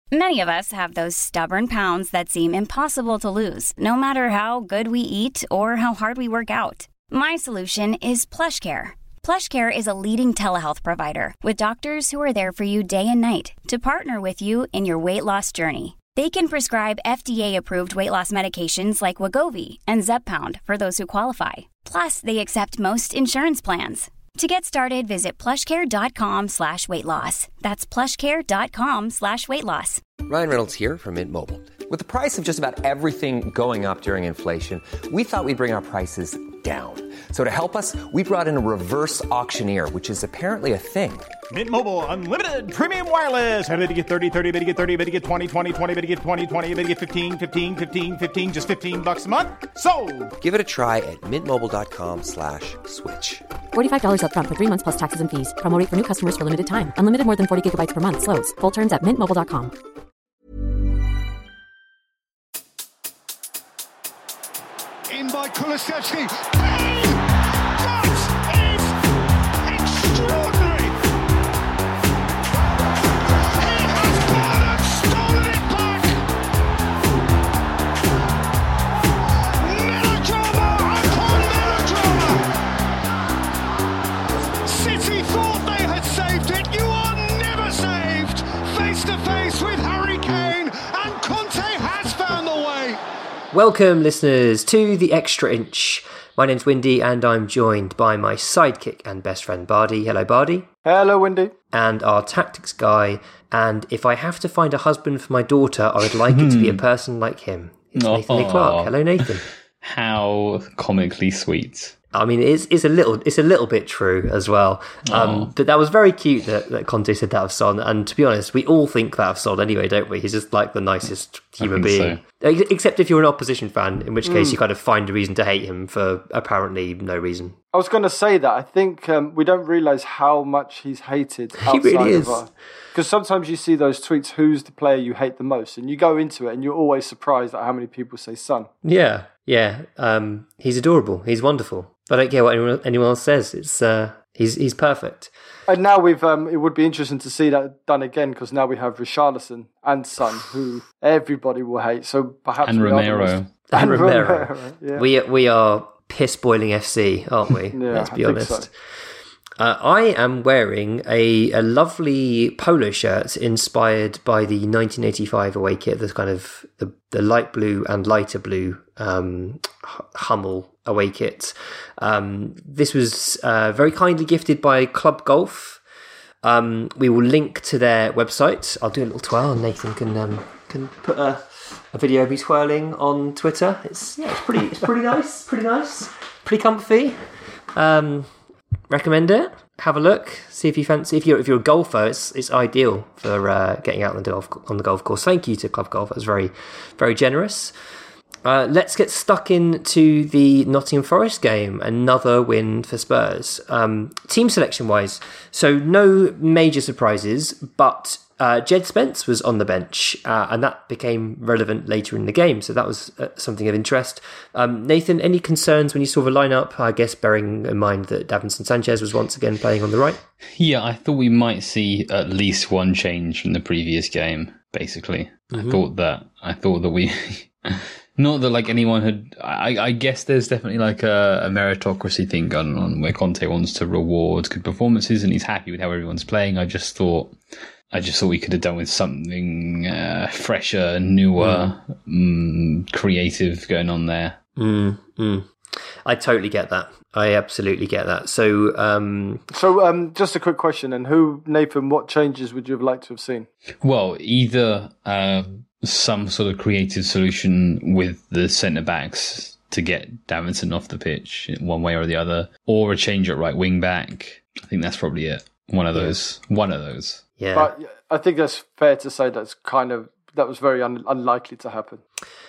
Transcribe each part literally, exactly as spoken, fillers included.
Many of us have those stubborn pounds that seem impossible to lose, no matter how good we eat or how hard we work out. My solution is PlushCare. PlushCare is a leading telehealth provider with doctors who are there for you day and night to partner with you in your weight loss journey. They can prescribe F D A-approved weight loss medications like Wegovy and Zepbound for those who qualify. Plus, they accept most insurance plans. To get started, visit plushcare.com slash weight loss. That's plushcare.com slash weight loss. Ryan Reynolds here from Mint Mobile. With the price of just about everything going up during inflation, we thought we'd bring our prices down. So to help us, we brought in a reverse auctioneer, which is apparently a thing. Mint Mobile Unlimited Premium Wireless. How to get thirty, thirty, how to get thirty, how to get twenty, twenty, twenty, how to get twenty, twenty, how to get fifteen, fifteen, fifteen, fifteen, just fifteen bucks a month? Sold! Give it a try at mintmobile.com slash switch. forty-five dollars up front for three months plus taxes and fees. Promo rate for new customers for limited time. Unlimited more than forty gigabytes per month. Slows full terms at mint mobile dot com. In by Kulusevski. Hey! That is extraordinary! He has gone and stolen it back! Melodrama upon melodrama! City thought they had saved it. You are never saved! Face to face with Harry Kane, and Conte has found the way! Welcome, listeners, to The Extra Inch. My name's Windy, and I'm joined by my sidekick and best friend, Bardi. Hello, Bardi. Hello, Windy. And our tactics guy. And if I have to find a husband for my daughter, I would like it to be a person like him. It's Nathan A. Clark. Hello, Nathan. How comically sweet. I mean, it's, it's a little it's a little bit true as well. Um, but that was very cute that, that Conte said that of Son. And to be honest, we all think that of Son anyway, don't we? He's just like the nicest human being. So. Except if you're an opposition fan, in which case mm. you kind of find a reason to hate him for apparently no reason. I was going to say that. I think um, we don't realise how much he's hated outside he really is. of our... Because sometimes you see those tweets, who's the player you hate the most? And you go into it and you're always surprised at how many people say Son. Yeah, yeah. Um, he's adorable. He's wonderful. I don't care what anyone, anyone else says. It's uh, he's he's perfect. And now we've um, it would be interesting to see that done again, because now we have Richarlison and Son, who everybody will hate. So perhaps and Romero and, and Romero. Romero yeah. We we are piss boiling F C, aren't we? yeah, Let's be I honest. Think so. Uh, I am wearing a, a lovely polo shirt inspired by the nineteen eighty-five away kit, the kind of the, the light blue and lighter blue um, Hummel away kit. Um, this was uh, very kindly gifted by Club Golf. Um, we will link to their website. I'll do a little twirl, and Nathan can um, can put a, a video of me twirling on Twitter. It's yeah, it's pretty it's pretty nice, pretty nice, pretty comfy. Um, Recommend it. Have a look. See if you fancy. If you're if you're a golfer, it's it's ideal for uh, getting out on the golf on the golf course. Thank you to Club Golf. That was very very generous. Uh, let's get stuck into the Nottingham Forest game. Another win for Spurs. Um, team selection wise, so no major surprises, but uh, Jed Spence was on the bench, uh, and that became relevant later in the game. So that was uh, something of interest. Um, Nathan, any concerns when you saw the lineup? I guess bearing in mind that Davinson Sanchez was once again playing on the right. Yeah, I thought we might see at least one change from the previous game. Basically, mm-hmm. I thought that. I thought that we. Not that like anyone had. I, I guess there's definitely like a, a meritocracy thing going on where Conte wants to reward good performances and he's happy with how everyone's playing. I just thought, I just thought we could have done with something uh, fresher, newer, mm. Mm, creative going on there. Mm, mm. I totally get that. I absolutely get that. So, um... so um, just a quick question. And who, Nathan? What changes would you have liked to have seen? Well, either. Uh, some sort of creative solution with the centre backs to get Davinson off the pitch one way or the other, or a change at right wing back. I think that's probably it. One of those. Yeah. One of those. Yeah. But I think that's fair to say that's kind of that was very un- unlikely to happen.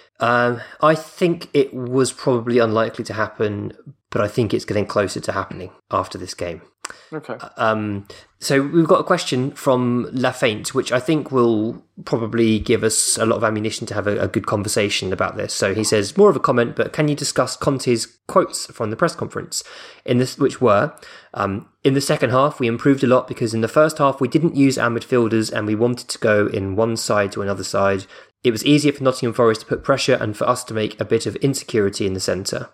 Um, I think it was probably unlikely to happen, but I think it's getting closer to happening after this game. Okay. Um, so we've got a question from Lafayette, which I think will probably give us a lot of ammunition to have a, a good conversation about this. So he says, more of a comment, but can you discuss Conte's quotes from the press conference, in this, which were, um, in the second half, we improved a lot because in the first half, we didn't use our midfielders and we wanted to go in one side to another side. It was easier for Nottingham Forest to put pressure and for us to make a bit of insecurity in the centre.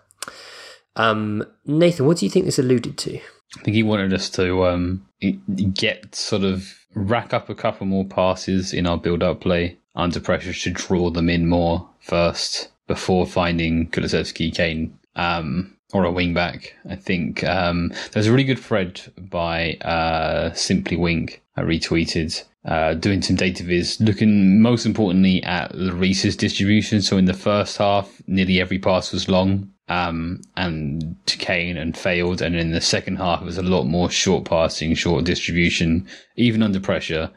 Um, Nathan, what do you think this alluded to? I think he wanted us to um, get sort of rack up a couple more passes in our build-up play under pressure to draw them in more first before finding Kulusevski, Kane, um, or a wing-back. I think um, there's a really good thread by uh, Simply Wing I retweeted, uh, doing some data viz, looking most importantly at Lloris's distribution. So in the first half, nearly every pass was long. Um, and to Kane and failed. And in the second half, it was a lot more short passing, short distribution, even under pressure,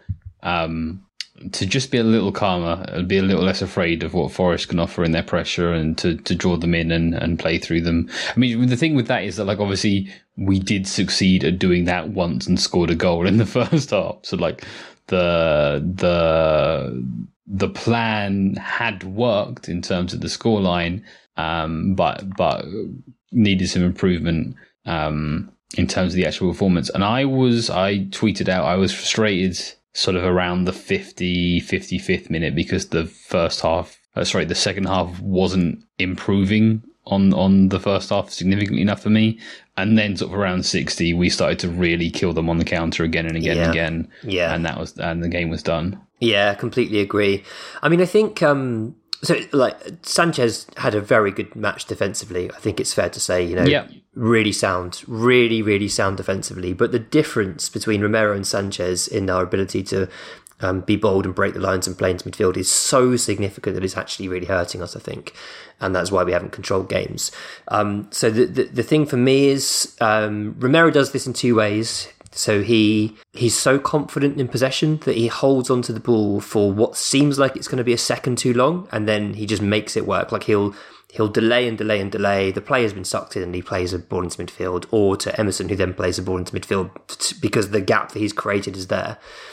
um, to just be a little calmer, be a little less afraid of what Forest can offer in their pressure and to, to draw them in and, and play through them. I mean, the thing with that is that, like, obviously we did succeed at doing that once and scored a goal in the first half. So like the, the, the plan had worked in terms of the scoreline. Um, but but needed some improvement um, in terms of the actual performance. And I was, I tweeted out, I was frustrated sort of around the fifty, fifty-fifth minute because the first half, uh, sorry, the second half wasn't improving on, on the first half significantly enough for me. And then sort of around sixty, we started to really kill them on the counter again and again yeah. and again. Yeah. And that was, and the game was done. Yeah, completely agree. I mean, I think, um, So, like, Sanchez had a very good match defensively. I think it's fair to say, you know, yeah. really sound, really, really sound defensively. But the difference between Romero and Sanchez in our ability to um, be bold and break the lines and play into midfield is so significant that it's actually really hurting us, I think. And that's why we haven't controlled games. Um, so the, the the thing for me is um, Romero does this in two ways. So he he's so confident in possession that he holds onto the ball for what seems like it's going to be a second too long, and then he just makes it work. Like he'll he'll delay and delay and delay. The player's been sucked in and he plays a ball into midfield, or to Emerson, who then plays a ball into midfield because the gap that he's created is there.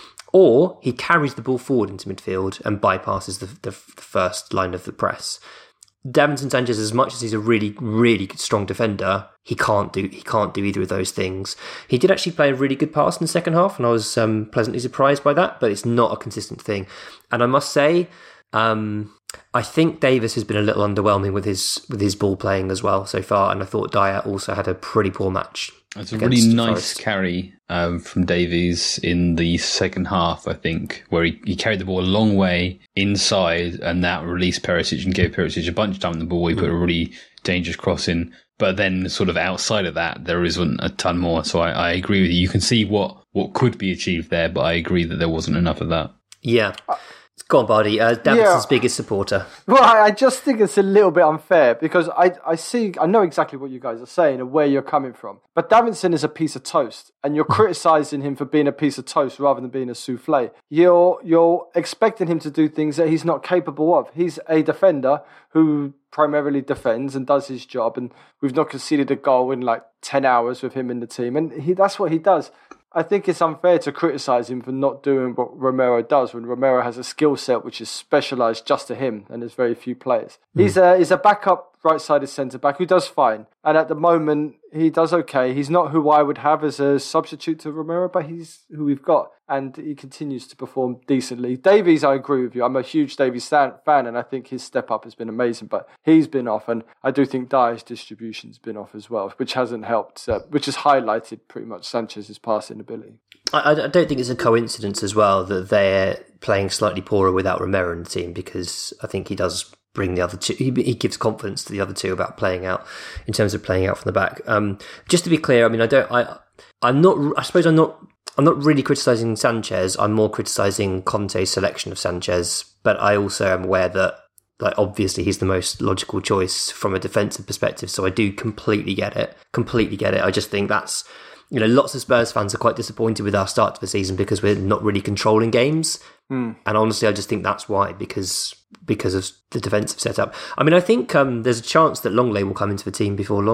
Or he carries the ball forward into midfield and bypasses the, the, the first line of the press. Davinson Sanchez, as much as he's a really, really strong defender, he can't do he can't do either of those things. He did actually play a really good pass in the second half, and I was um, pleasantly surprised by that. But it's not a consistent thing. And I must say, um, I think Davis has been a little underwhelming with his with his ball playing as well so far. And I thought Dyer also had a pretty poor match. It's a really nice Forest. carry um, from Davies in the second half, I think, where he, he carried the ball a long way inside and that released Perisic and gave Perisic a bunch of time on the ball. He put a really dangerous cross in. But then sort of outside of that, there isn't a ton more. So I, I agree with you. You can see what, what could be achieved there, but I agree that there wasn't enough of that. Yeah. Go on, Bardi. Uh, Davidson's yeah. biggest supporter. Well, I just think it's a little bit unfair because I, I see, I know exactly what you guys are saying and where you're coming from. But Davinson is a piece of toast, and you're criticising him for being a piece of toast rather than being a souffle. You're you're expecting him to do things that he's not capable of. He's a defender who primarily defends and does his job, and we've not conceded a goal in like ten hours with him in the team, and he that's what he does. I think it's unfair to criticise him for not doing what Romero does when Romero has a skill set which is specialised just to him and there's very few players. Mm. He's a he's a backup right-sided centre-back who does fine. And at the moment, he does okay. He's not who I would have as a substitute to Romero, but he's who we've got. And he continues to perform decently. Davies, I agree with you. I'm a huge Davies fan, and I think his step-up has been amazing. But he's been off, and I do think Dyer's distribution's been off as well, which hasn't helped, uh, which has highlighted pretty much Sanchez's passing ability. I, I don't think it's a coincidence as well that they're playing slightly poorer without Romero in the team, because I think he does bring the other two, he, he gives confidence to the other two about playing out, in terms of playing out from the back. Um, just to be clear, I mean, I don't, I, I'm not, I suppose I'm not, I'm not really criticising Sanchez. I'm more criticising Conte's selection of Sanchez, but I also am aware that, like, obviously he's the most logical choice from a defensive perspective. So I do completely get it, completely get it. I just think that's, you know, lots of Spurs fans are quite disappointed with our start to the season because we're not really controlling games. Mm. And honestly, I just think that's why, because because of the defensive setup. I mean, I think um, there's a chance that Longley will come into the team before long.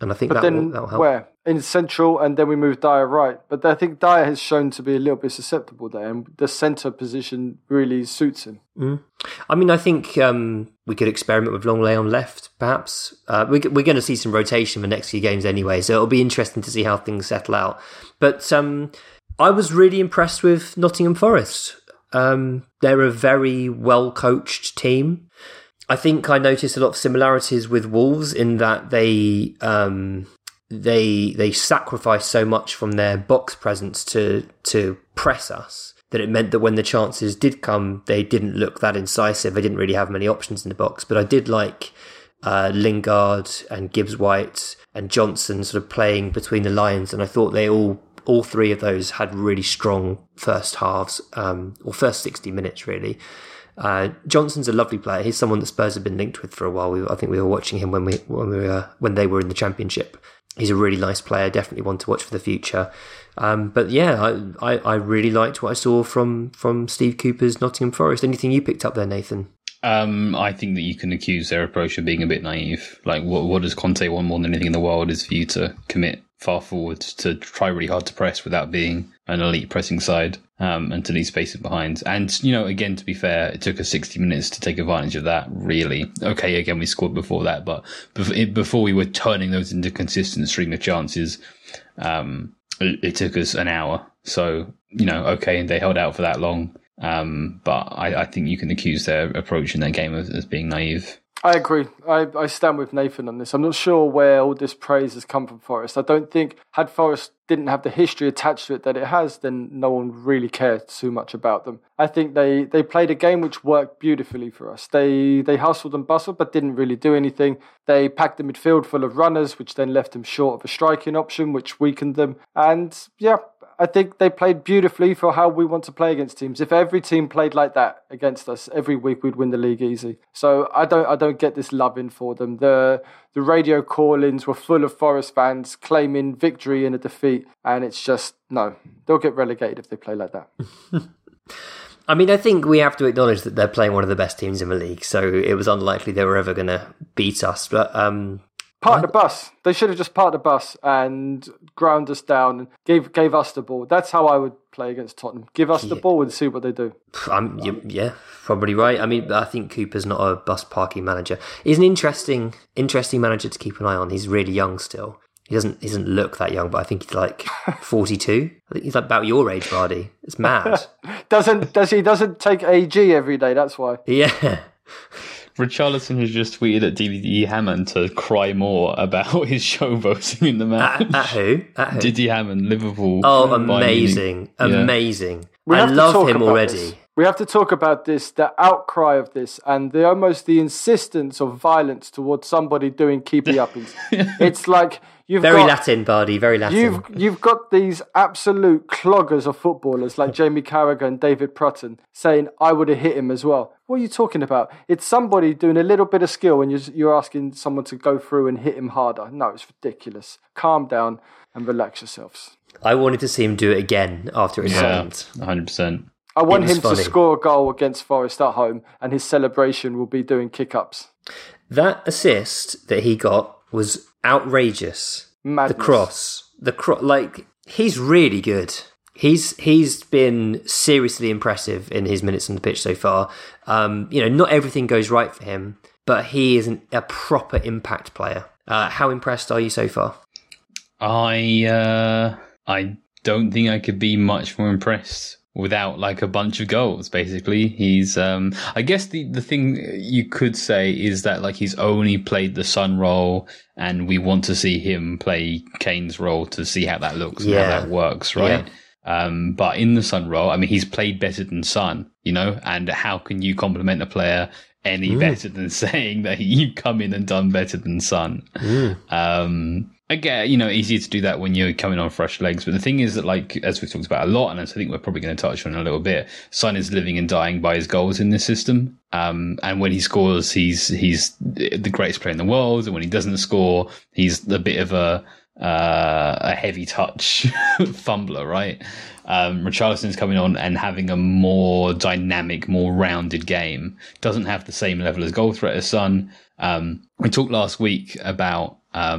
And I think but that then will that'll help. Where? In central, and then we move Dyer right. But I think Dyer has shown to be a little bit susceptible there, and the centre position really suits him. Mm. I mean, I think um, we could experiment with Longley on left, perhaps. Uh, we, we're going to see some rotation for the next few games anyway, so it'll be interesting to see how things settle out. But um, I was really impressed with Nottingham Forest. Um, they're a very well-coached team. I think I noticed a lot of similarities with Wolves in that they um, they they sacrificed so much from their box presence to to press us that it meant that when the chances did come, they didn't look that incisive. They didn't really have many options in the box. But I did like uh, Lingard and Gibbs-White and Johnson sort of playing between the lines, and I thought they all all three of those had really strong first halves um, or first sixty minutes really. Uh, Johnson's a lovely player. He's someone that Spurs have been linked with for a while. We, I think we were watching him when we when we were when they were in the Championship. He's a really nice player. Definitely one to watch for the future. Um, but yeah, I, I, I really liked what I saw from from Steve Cooper's Nottingham Forest. Anything you picked up there, Nathan? Um, I think that you can accuse their approach of being a bit naive. Like, what what does Conte want more than anything in the world is for you to commit far forward, to try really hard to press without being an elite pressing side, um, and to leave spaces behind. And, you know, again, to be fair, it took us sixty minutes to take advantage of that, really. Okay, again, we scored before that, but before we were turning those into consistent stream of chances, um, it, it took us an hour. So, you know, okay, they held out for that long. Um, but I, I think you can accuse their approach in that game as, as being naive. I agree. I, I stand with Nathan on this. I'm not sure where all this praise has come from Forest. I don't think, had Forest didn't have the history attached to it that it has, then no one really cared too much about them. I think they, they played a game which worked beautifully for us. They they hustled and bustled, but didn't really do anything. They packed the midfield full of runners, which then left them short of a striking option, which weakened them. And yeah, I think they played beautifully for how we want to play against teams. If every team played like that against us every week, we'd win the league easy. So I don't I don't get this loving for them. The the radio call-ins were full of Forest fans claiming victory in a defeat, and it's just, no, they'll get relegated if they play like that. I mean, I think we have to acknowledge that they're playing one of the best teams in the league, so it was unlikely they were ever going to beat us. But um, Part the bus. They should have just parked the bus and ground us down and gave gave us the ball. That's how I would play against Tottenham. Give us the Yeah. ball and see what they do. I'm, you- yeah, probably right. I mean, I think Cooper's not a bus parking manager. He's an interesting, interesting manager to keep an eye on. He's really young still. He doesn't he doesn't look that young, but I think he's like forty-two. I think he's like about your age, Vardy. It's mad. Doesn't does he doesn't take A G every day? That's why. Yeah. Richarlison has just tweeted at D D E Hammond to cry more about his showboating in the match. At, at who? At who? Diddy Hammond, Liverpool. Oh, Bayern Munich. amazing. Yeah. Amazing. We I have to love talk him about already. this. We have to talk about this, the outcry of this, and the almost the insistence of violence towards somebody doing keepy uppings. It's like you've Very got, Latin, Bardi, very Latin. You've you've got these absolute cloggers of footballers like Jamie Carragher and David Prutton saying, "I would have hit him as well." What are you talking about? It's somebody doing a little bit of skill, and you're you're asking someone to go through and hit him harder. No, it's ridiculous. Calm down and relax yourselves. I wanted to see him do it again after it Yeah, happened. one hundred percent. I want It was him funny. to score a goal against Forest at home, and his celebration will be doing kick-ups. That assist that he got was outrageous. Madness. The cross, the cro- like he's really good. He's he's been seriously impressive in his minutes on the pitch so far. Um, you know, not everything goes right for him, but he is an, a proper impact player. Uh, how impressed are you so far? I uh, I don't think I could be much more impressed without like a bunch of goals. Basically, he's. Um, I guess the the thing you could say is that like he's only played the Son role, and we want to see him play Kane's role to see how that looks and Yeah. how that works, right? Um, but in the Son role, I mean, he's played better than Son, you know. And how can you compliment a player any better than saying that you've come in and done better than Son? Um, again, you know, easier to do that when you're coming on fresh legs. But the thing is that, like, as we've talked about a lot, and as I think we're probably going to touch on in a little bit, Son is living and dying by his goals in this system. Um, and when he scores, he's he's the greatest player in the world. And when he doesn't score, he's a bit of a uh, a heavy touch fumbler, right? Um, Richarlison's coming on and having a more dynamic, more rounded game. Doesn't have the same level as goal threat as Son. Um, we talked last week about um,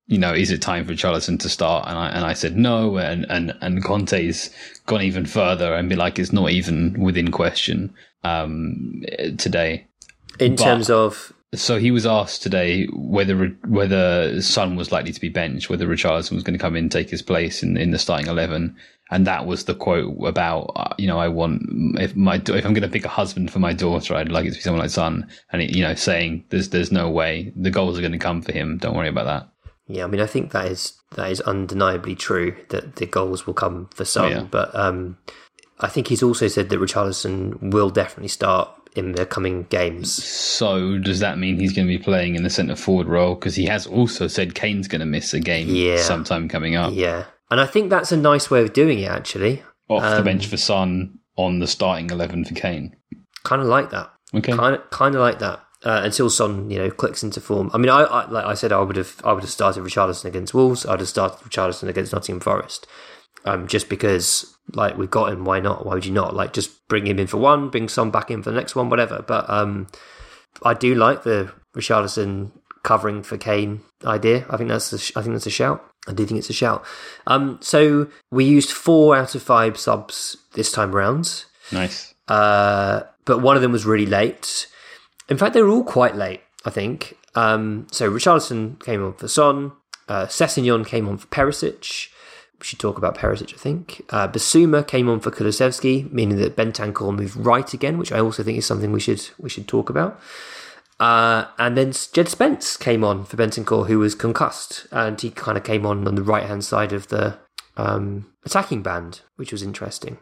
you know, is it time for Richarlison to start? And I and I said no, and and and Conte's gone even further and be like, it's not even within question um, today. In but, terms of, so he was asked today whether whether Son was likely to be benched, whether Richarlison was going to come in and take his place in in the starting eleven. And that was the quote about, uh, you know, I want, if my if I'm going to pick a husband for my daughter, I'd like it to be someone like Son. And, it, you know, saying there's there's no way the goals are going to come for him. Don't worry about that. Yeah, I mean, I think that is that is undeniably true that the goals will come for Son. Oh, yeah. But um, I think he's also said that Richarlison will definitely start in the coming games. So does that mean he's going to be playing in the centre forward role? Because he has also said Kane's going to miss a game yeah. sometime coming up. Yeah. And I think that's a nice way of doing it, actually. Off um, the bench for Son, on the starting eleven for Kane. Kind of like that. Okay. Kind of, kind of like that. Uh, until Son, you know, clicks into form. I mean, I, I like I said, I would have, I would have started Richarlison against Wolves. I'd have started Richarlison against Nottingham Forest. Um, just because, like, we've got him. Why not? Why would you not? Like, just bring him in for one, bring Son back in for the next one, whatever. But um, I do like the Richarlison covering for Kane idea. I think that's a, I think that's a shout. I do think it's a shout. Um, so we used four out of five subs this time round. Nice. Uh, but one of them was really late. In fact, they were all quite late, I think. Um, so Richarlison came on for Son. Uh, Sessegnon came on for Perisic. We should talk about Perisic, I think. Uh, Basuma came on for Kulusevski, meaning that Bentancur moved right again, which I also think is something we should we should talk about. Uh, and then Jed Spence came on for Bentancur, who was concussed, and he kind of came on on the right-hand side of the um, attacking band, which was interesting.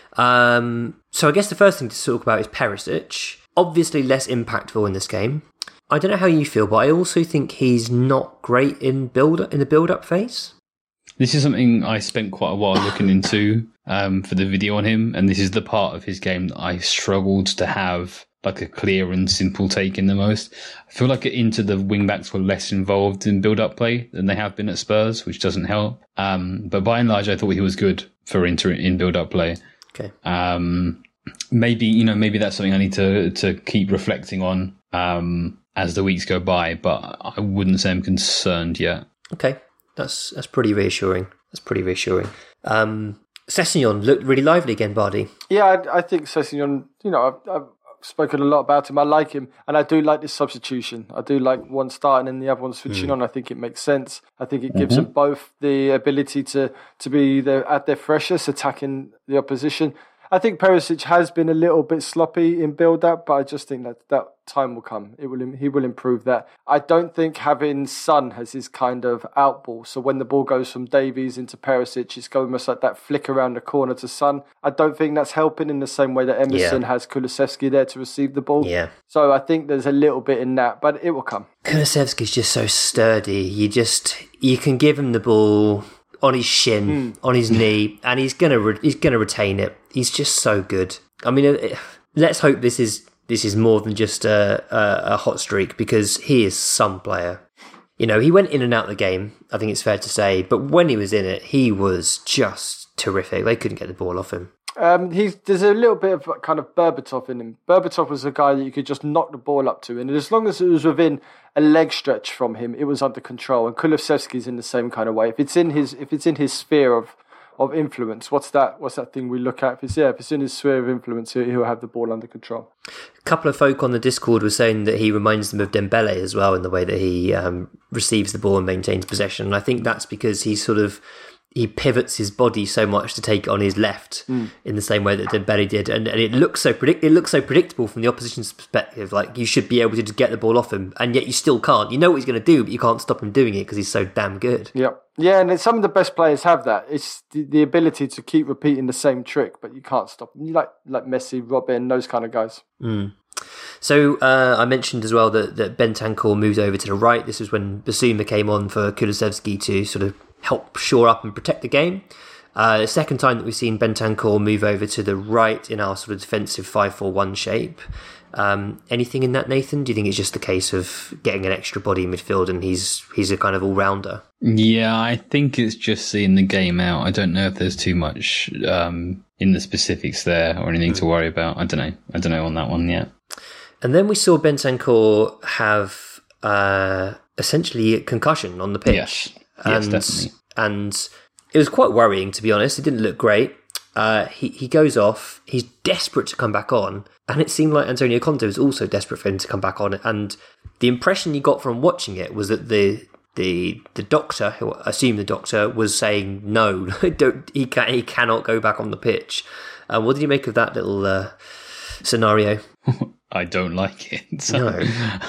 Um, so I guess the first thing to talk about is Perisic. Obviously less impactful in this game. I don't know how you feel, but I also think he's not great in build in the build-up phase. This is something I spent quite a while looking into um, for the video on him, and this is the part of his game that I struggled to have like a clear and simple take in the most. I feel like into the wing-backs were less involved in build-up play than they have been at Spurs, which doesn't help. Um, but by and large, I thought he was good for Inter in build-up play. Okay. Um, maybe, you know, maybe that's something I need to, to keep reflecting on um, as the weeks go by, but I wouldn't say I'm concerned yet. Okay. That's that's pretty reassuring. That's pretty reassuring. Um, Sessegnon looked really lively again, Bardi. Yeah, I, I think Sessegnon, you know, I've, I've spoken a lot about him. I like him, and I do like this substitution. I do like one starting and the other one switching mm. on. I think it makes sense. I think it gives mm-hmm. them both the ability to, to be the, at their freshest, attacking the opposition. I think Perisic has been a little bit sloppy in build-up, but I just think that that time will come. It will. He will improve that. I don't think having Son has his kind of outball. So when the ball goes from Davies into Perisic, it's almost like that flick around the corner to Son. I don't think that's helping in the same way that Emerson yeah. has Kulusevski there to receive the ball. Yeah. So I think there's a little bit in that, but it will come. Kulusevski's just so sturdy. You just you can give him the ball on his shin, mm. on his knee, and he's gonna re- he's gonna retain it. He's just so good. I mean, it, let's hope this is this is more than just a, a, a hot streak, because he is some player. You know, he went in and out of the game, I think it's fair to say, but when he was in it, he was just terrific. They couldn't get the ball off him. Um, he's there's a little bit of kind of Berbatov in him. Berbatov was a guy that you could just knock the ball up to, and as long as it was within a leg stretch from him, it was under control. And Kulusevski's in the same kind of way. If it's in his if it's in his sphere of, of influence, what's that? What's that thing we look at? If it's yeah, if it's in his sphere of influence, he'll have the ball under control. A couple of folk on the Discord were saying that he reminds them of Dembele as well in the way that he um, receives the ball and maintains possession. And I think that's because he's sort of. He pivots his body so much to take it on his left mm. in the same way that Dembele did, and, and it looks so predict. It looks so predictable from the opposition's perspective. Like you should be able to just get the ball off him, and yet you still can't. You know what he's going to do, but you can't stop him doing it because he's so damn good. Yeah, yeah, and some of the best players have that. It's the, the ability to keep repeating the same trick, but you can't stop them. You like like Messi, Robin, those kind of guys. Mm. So uh, I mentioned as well that, that Bentancur moved over to the right. This was when Basuma came on for Kulusevski to sort of help shore up and protect the game. Uh, the second time that we've seen Bentancur move over to the right in our sort of defensive five four one shape. Um, anything in that, Nathan? Do you think it's just a case of getting an extra body in midfield and he's he's a kind of all-rounder? Yeah, I think it's just seeing the game out. I don't know if there's too much um, in the specifics there or anything mm. to worry about. I don't know. I don't know on that one yet. And then we saw Bentancur have... Uh, essentially a concussion on the pitch. Yes, and, yes definitely. And it was quite worrying, to be honest. It didn't look great. Uh, he, he goes off. He's desperate to come back on. And it seemed like Antonio Conte was also desperate for him to come back on. And the impression you got from watching it was that the the the doctor, who I assume the doctor, was saying, no, don't, he, can, he cannot go back on the pitch. Uh, what did you make of that little uh, scenario? I don't like it. So, No.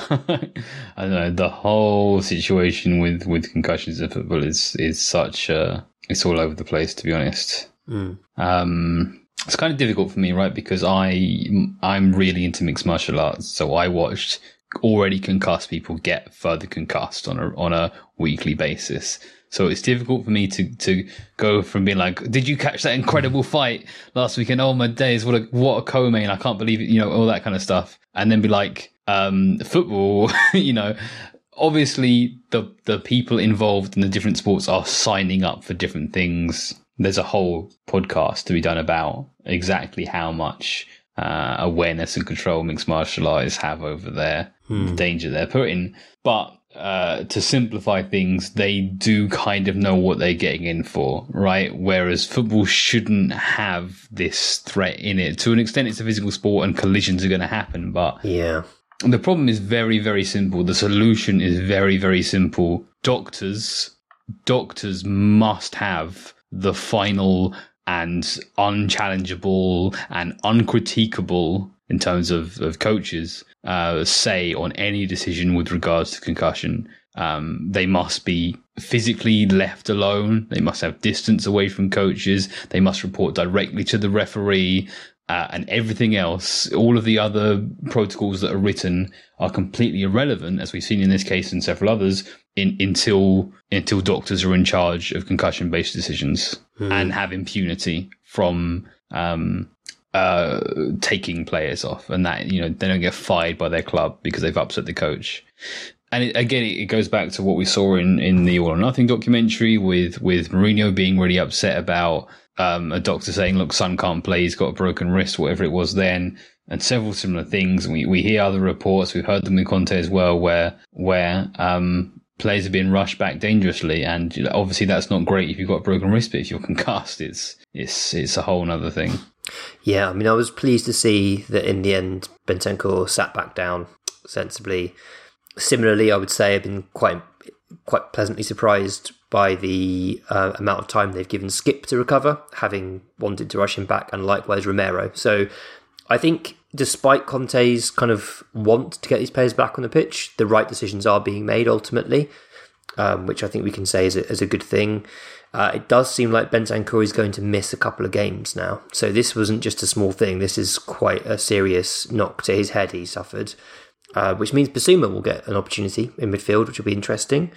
I don't know. The whole situation with, with concussions in football is, is such, uh, it's all over the place, to be honest. Mm. Um, it's kind of difficult for me, right? Because I, I'm really into mixed martial arts. So I watched already concussed people get further concussed on a, on a weekly basis. So it's difficult for me to, to go from being like, did you catch that incredible fight last weekend? Oh my days, what a, what a co-main. I can't believe it. You know, all that kind of stuff. And then be like, um, football, you know, obviously the, the people involved in the different sports are signing up for different things. There's a whole podcast to be done about exactly how much uh, awareness and control mixed martial artists have over there, hmm. the danger they're put in. But uh, to simplify things, they do kind of know what they're getting in for, right? Whereas football shouldn't have this threat in it. To an extent, it's a physical sport and collisions are going to happen. But yeah, the problem is very, very simple. The solution is very, very simple. Doctors, doctors must have the final and unchallengeable and uncritiquable, in terms of, of coaches, uh, say on any decision with regards to concussion. Um, they must be physically left alone. They must have distance away from coaches. They must report directly to the referee. Uh, and everything else, all of the other protocols that are written are completely irrelevant, as we've seen in this case and several others, in, until until doctors are in charge of concussion-based decisions mm. and have impunity from um, uh, taking players off, and that, you know, they don't get fired by their club because they've upset the coach. And it, again, it goes back to what we saw in, in the All or Nothing documentary with with Mourinho being really upset about Um, a doctor saying, look, son can't play, he's got a broken wrist, whatever it was then, and several similar things. We we hear other reports, we've heard them with Conte as well, where where um, players are being rushed back dangerously, and you know, obviously that's not great if you've got a broken wrist, but if you're concussed, it's it's it's a whole other thing. Yeah, I mean, I was pleased to see that in the end, Bentancur sat back down sensibly. Similarly, I would say I've been quite quite pleasantly surprised by the uh, amount of time they've given Skip to recover, having wanted to rush him back, and likewise Romero. So I think despite Conte's kind of want to get these players back on the pitch, the right decisions are being made ultimately, um, which I think we can say is a, is a good thing. Uh, it does seem like Bentancur is going to miss a couple of games now. So this wasn't just a small thing. This is quite a serious knock to his head he suffered, uh, which means Bissouma will get an opportunity in midfield, which will be interesting.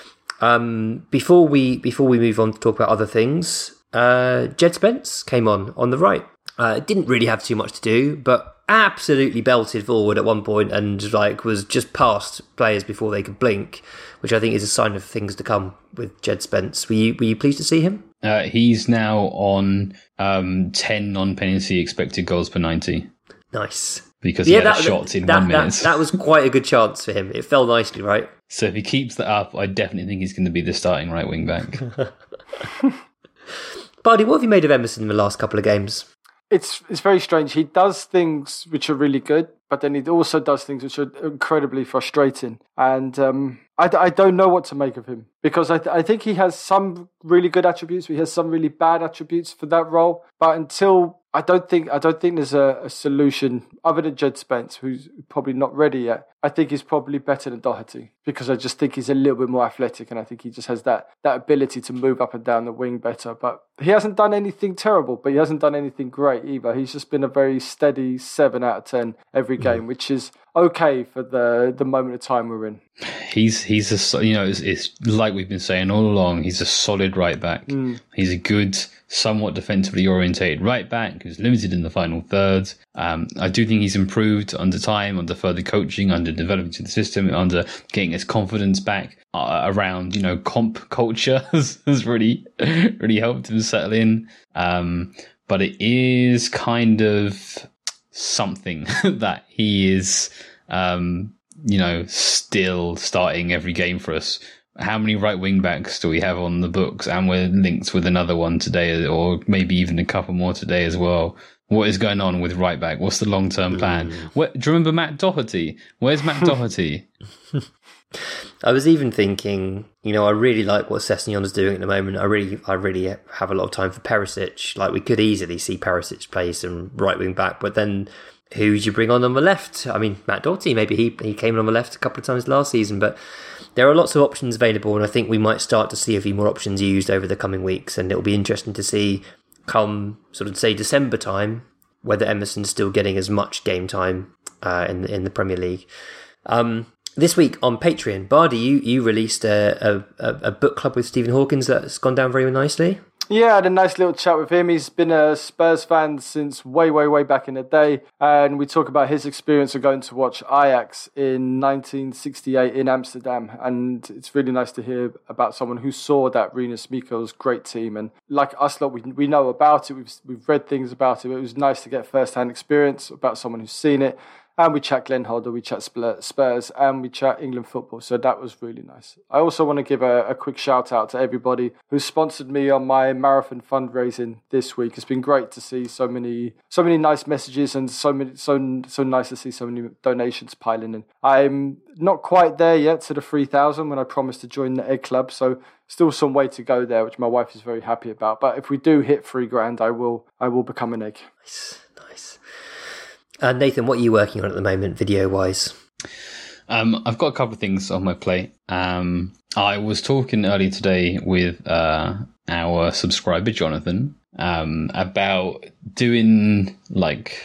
Um, before we before we move on to talk about other things, uh, Jed Spence came on on the right. Uh, didn't really have too much to do, but absolutely belted forward at one point and like was just past players before they could blink, which I think is a sign of things to come with Jed Spence. Were you were you pleased to see him? Uh, he's now on um, ten non-penalty expected goals per ninety. Nice. Because he yeah, had that, a shot in that, one that, minute. That was quite a good chance for him. It fell nicely, right? So if he keeps that up, I definitely think he's going to be the starting right wing back. Bardi, what have you made of Emerson in the last couple of games? It's it's very strange. He does things which are really good, but then he also does things which are incredibly frustrating. And um, I, I don't know what to make of him, because I, th- I think he has some really good attributes. He has some really bad attributes for that role. But until I don't think I don't think there's a, a solution other than Jed Spence, who's probably not ready yet. I think he's probably better than Doherty, because I just think he's a little bit more athletic, and I think he just has that that ability to move up and down the wing better. But he hasn't done anything terrible, but he hasn't done anything great either. He's just been a very steady seven out of ten every game, mm. which is okay for the the moment of time we're in. He's he's a you know it's, it's like we've been saying all along. He's a solid right back. Mm. He's a good, somewhat defensively orientated right back who's limited in the final third. Um, I do think he's improved under time, under further coaching, under developing to the system, under getting his confidence back uh, around, you know, comp culture has, has really, really helped him settle in. Um, but it is kind of something that he is, um, you know, still starting every game for us. How many right wing backs do we have on the books? And we're linked with another one today, or maybe even a couple more today as well. What is going on with right back? What's the long term plan? Mm. What, do you remember Matt Doherty? Where's Matt Doherty? I was even thinking, you know, I really like what Sessegnon's doing at the moment. I really, I really have a lot of time for Perisic. Like, we could easily see Perisic play some right wing back, but then who would you bring on on the left? I mean, Matt Doherty, maybe he he came on the left a couple of times last season, but there are lots of options available, and I think we might start to see a few more options used over the coming weeks, and it'll be interesting to see come sort of say December time whether Emerson's still getting as much game time uh, in in the Premier League. Um, This week on Patreon, Bardi, you, you released a, a, a book club with Stephen Hawkins that's gone down very nicely. Yeah, I had a nice little chat with him. He's been a Spurs fan since way, way, way back in the day. And we talk about his experience of going to watch Ajax in nineteen sixty-eight in Amsterdam. And it's really nice to hear about someone who saw that Rinus Michels great team. And like us lot, we we know about it. We've, we've read things about it. But it was nice to get first-hand experience about someone who's seen it. And we chat Glenn Hoddle, we chat Spurs, and we chat England football. So that was really nice. I also want to give a, a quick shout out to everybody who sponsored me on my marathon fundraising this week. It's been great to see so many, so many nice messages, and so many, so so nice to see so many donations piling in. I'm not quite there yet to the three thousand when I promised to join the Egg Club. So still some way to go there, which my wife is very happy about. But if we do hit three grand, I will, I will become an egg. Nice, nice. Uh, Nathan, what are you working on at the moment, video-wise? Um, I've got a couple of things on my plate. Um, I was talking earlier today with uh, our subscriber, Jonathan, um, about doing, like,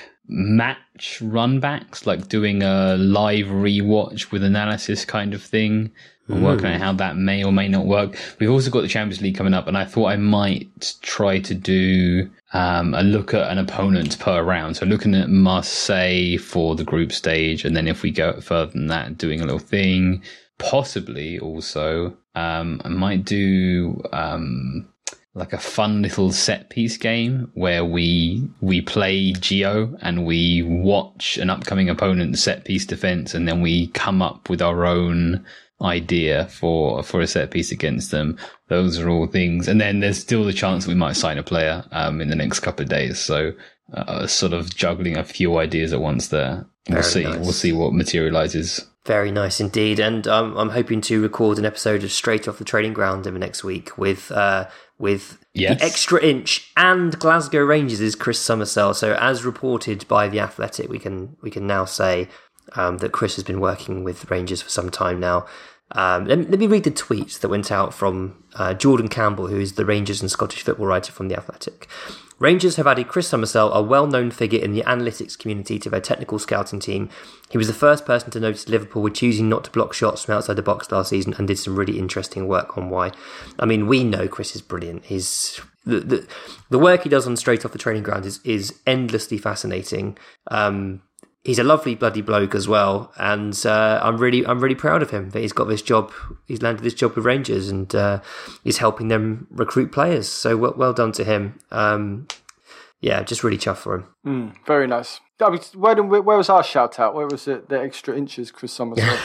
match runbacks, like doing a live rewatch with analysis kind of thing. We're working out how that may or may not work. We've also got the Champions League coming up, and I thought I might try to do um, a look at an opponent per round. So looking at Marseille for the group stage, and then if we go further than that, doing a little thing. Possibly also, um, I might do um, like a fun little set piece game where we we play Geo and we watch an upcoming opponent's set piece defense, and then we come up with our own idea for for a set piece against them. Those are all things, and then there's still the chance that we might sign a player um in the next couple of days, so uh, sort of juggling a few ideas at once there. We'll Very see nice. We'll see what materializes. Very nice indeed. And um, I'm hoping to record an episode of Straight Off the Training Ground in the next week with uh with yes. the Extra Inch and Glasgow Rangers' Chris Summersell. So as reported by The Athletic, we can we can now say Um, that Chris has been working with Rangers for some time now. Um, let, let me read the tweet that went out from uh, Jordan Campbell, who is the Rangers and Scottish football writer from The Athletic. Rangers have added Chris Summersell, a well-known figure in the analytics community, to their technical scouting team. He was the first person to notice Liverpool were choosing not to block shots from outside the box last season, and did some really interesting work on why. I mean, we know Chris is brilliant. He's the the, the work he does on Straight Off the Training Ground is, is endlessly fascinating. Um, He's a lovely bloody bloke as well, and uh, I'm really, I'm really proud of him that he's got this job. He's landed this job with Rangers, and uh, he's helping them recruit players. So well, well done to him. Um, yeah, just really chuffed for him. Mm, very nice. Where, where was our shout out? Where was it? The Extra Inches, Chris Summersell.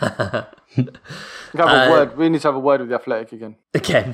we, have a uh, word. we need to have a word with The Athletic again. Again.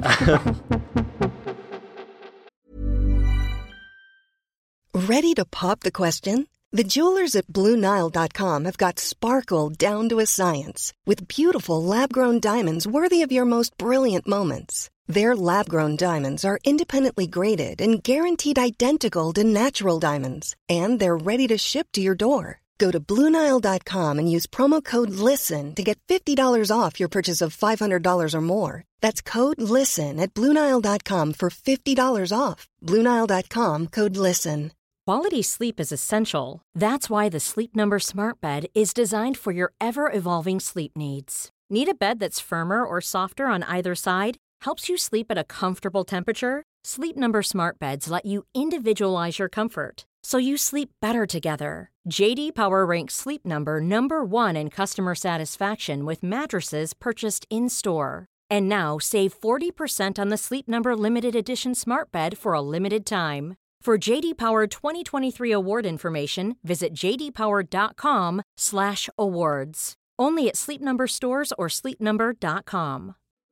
Ready to pop the question? The jewelers at Blue Nile dot com have got sparkle down to a science with beautiful lab-grown diamonds worthy of your most brilliant moments. Their lab-grown diamonds are independently graded and guaranteed identical to natural diamonds, and they're ready to ship to your door. Go to Blue Nile dot com and use promo code LISTEN to get fifty dollars off your purchase of five hundred dollars or more. That's code LISTEN at Blue Nile dot com for fifty dollars off. Blue Nile dot com, code LISTEN. Quality sleep is essential. That's why the Sleep Number Smart Bed is designed for your ever-evolving sleep needs. Need a bed that's firmer or softer on either side? Helps you sleep at a comfortable temperature? Sleep Number Smart Beds let you individualize your comfort, so you sleep better together. J D Power ranks Sleep Number number one in customer satisfaction with mattresses purchased in-store. And now save forty percent on the Sleep Number Limited Edition Smart Bed for a limited time. For J D Power twenty twenty-three award information, visit j d power dot com slash awards. Only at Sleep Number stores or sleep number dot com.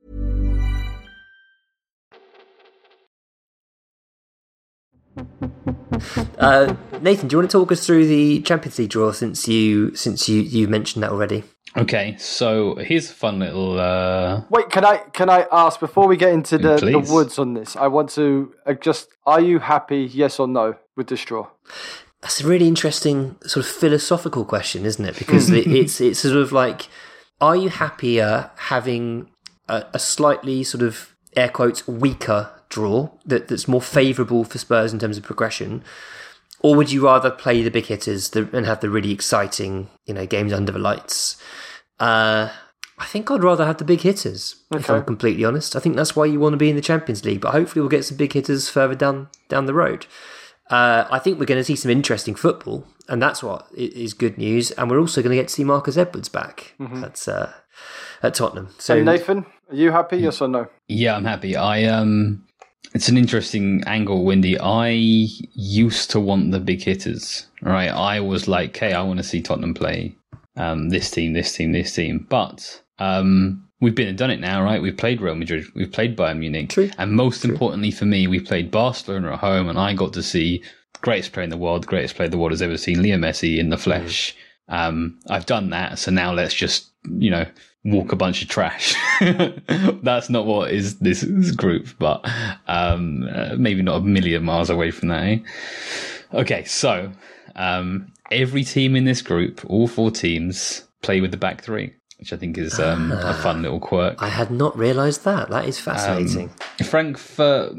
Uh, Nathan, do you want to talk us through the Champions League draw since you since you, you mentioned that already? Okay, so here's a fun little. Uh... Wait, can I can I ask before we get into the, the woods on this? I want to uh, just. Are you happy? Yes or no with this draw? That's a really interesting sort of philosophical question, isn't it? Because it, it's it's sort of like, are you happier having a, a slightly sort of air quotes weaker draw that, that's more favourable for Spurs in terms of progression, or would you rather play the big hitters the, and have the really exciting, you know, games under the lights? Uh, I think I'd rather have the big hitters, okay. if I'm completely honest. I think that's why you want to be in the Champions League, but hopefully we'll get some big hitters further down down the road. Uh, I think we're going to see some interesting football, and that's what is good news. And we're also going to get to see Marcus Edwards back mm-hmm. at, uh, at Tottenham. So, and Nathan, are you happy? Yes or no? Yeah, I'm happy. I um, it's an interesting angle, Windy. I used to want the big hitters, right? I was like, hey, I want to see Tottenham play um, this team, this team, this team. But um, we've been and done it now, right? We've played Real Madrid, we've played Bayern Munich. True. And most True. importantly for me, we played Barcelona at home, and I got to see the greatest player in the world, the greatest player the world has ever seen, Leo Messi, in the flesh. Mm. Um, I've done that, so now let's just, you know, walk a bunch of trash. That's not what is this, this group, but um, uh, maybe not a million miles away from that, eh? Okay, so um, every team in this group, all four teams, play with the back three, which I think is um, ah, a fun little quirk. I had not realised that. That is fascinating. Um, Frankfurt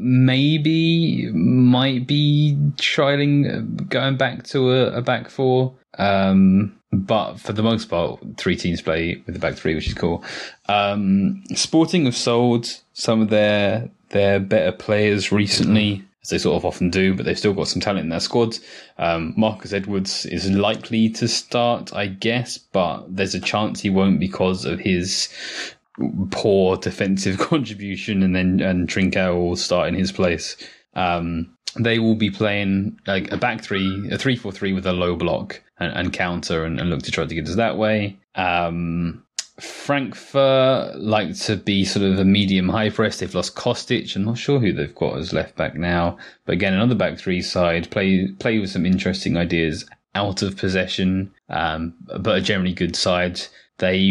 maybe might be trialing going back to a, a back four. Um, but for the most part, three teams play with the back three, which is cool. Um, Sporting have sold some of their their better players recently, as they sort of often do, but they've still got some talent in their squad. Um, Marcus Edwards is likely to start, I guess, but there's a chance he won't because of his poor defensive contribution, and then and Trincao will start in his place. Um, they will be playing like a back three, a three four three with a low block and, and counter and, and look to try to get us that way. Um, Frankfurt like to be sort of a medium high press. They've lost Kostic. I'm not sure who they've got as left back now. But again, another back three side, play play with some interesting ideas out of possession, um, but a generally good side. They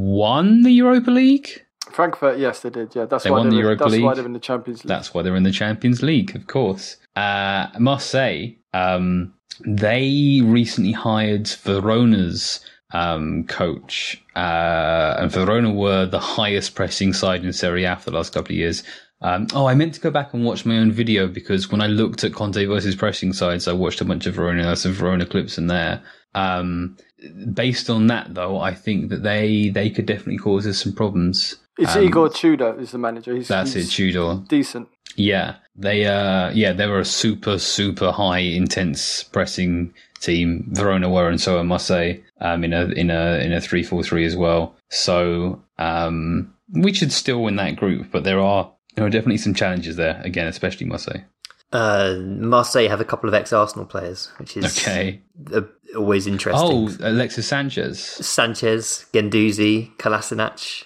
won the Europa League. Frankfurt, yes, they did. Yeah, that's they why won they're, the Europa that's League. why they're in the Champions League. That's why they're in the Champions League, of course. Uh, Marseille, um, they recently hired Verona's um, coach, uh, and Verona were the highest pressing side in Serie A for the last couple of years. Um, oh, I meant to go back and watch my own video, because when I looked at Conte versus pressing sides, I watched a bunch of Verona. There's some Verona clips in there. Um, based on that, though, I think that they they could definitely cause us some problems. It's um, Igor Tudor is the manager. He's, that's he's it, Tudor. Decent. Yeah, they uh, yeah they were a super super high intense pressing team. Verona were, and so are Marseille. Um, in a in a in a three four three as well. So um, we should still win that group, but there are there are definitely some challenges there again, especially Marseille. Uh, Marseille have a couple of ex-Arsenal players, which is okay. uh, always interesting. Oh, Alexis Sanchez. Sanchez, Guendouzi, Kolasinac.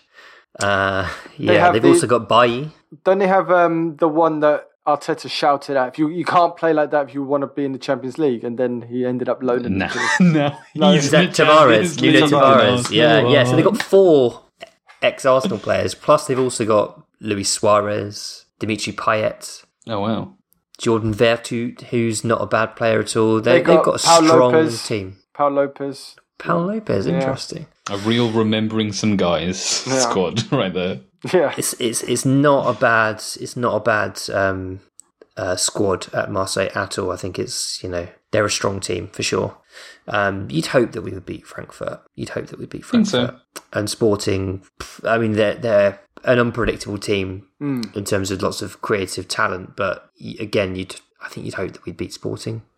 Uh, yeah, they they've the, also got Bailly. Don't they have um, the one that Arteta shouted at? If you, you can't play like that if you want to be in the Champions League, and then he ended up loaning no, them. no, no, is that Tavares? Nuno Tavares. Yeah, yeah. So they've got four ex-Arsenal players, plus they've also got Luis Suarez, Dimitri Payet. Oh wow. Jordan Vertut, who's not a bad player at all. They, they got they've got a Paul strong Lopez, team. Paul Lopez. Paul Lopez, yeah. Interesting. A real remembering some guys yeah. squad right there. Yeah, it's it's it's not a bad it's not a bad um, uh, squad at Marseille at all. I think it's you know they're a strong team for sure. Um, you'd hope that we would beat Frankfurt. You'd hope that we'd beat Frankfurt. Think so. And Sporting. I mean, they're they're an unpredictable team mm. in terms of lots of creative talent. But again, you'd I think you'd hope that we'd beat Sporting